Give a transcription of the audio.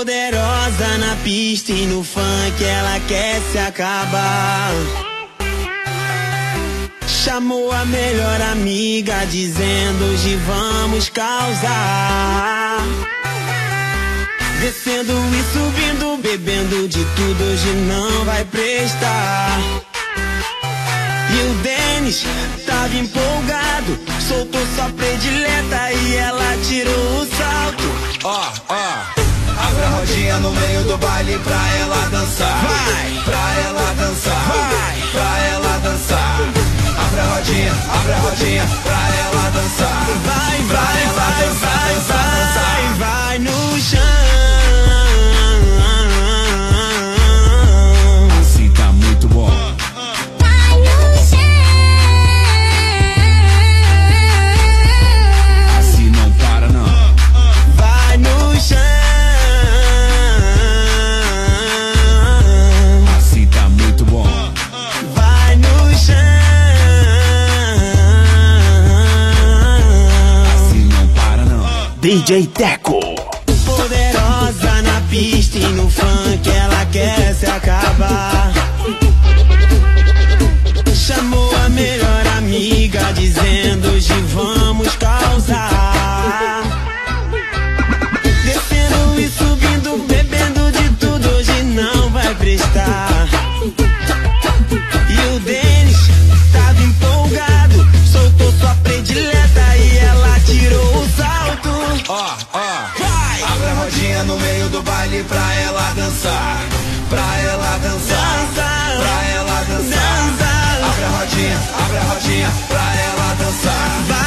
Poderosa na pista e no funk ela quer se acabar. Chamou a melhor amiga dizendo hoje vamos causar. Descendo e subindo, bebendo de tudo, hoje não vai prestar. E o Denis tava empolgado, soltou sua predileta e ela tirou o salto. Abre a rodinha no meio do baile pra ela dançar. Vai! Pra ela dançar. Vai! Pra ela dançar. Abre a rodinha pra ela dançar. Vai, Pra vai, ela vai, dançar, vai, dançar, dançar. vai no chão. Assim tá muito bom. Vai no chão. Assim não para não. Vai no chão. Assim tá muito bom. Vai no chão. Assim não para não. DJ Teco. Poderosa na pista e no funk ela quer se acabar. Chamou a melhor amiga dizendo hoje vamos causar. Descendo e subindo, bebendo de tudo, hoje não vai prestar. E o Denis tava empolgado, soltou sua predileta e ela tirou o salto. Vai! Abre a rodinha no meio do baile pra ela dançar. Pra ela dançar. Dança. Pra ela dançar. Dança. Abre a rodinha pra ela dançar. Vai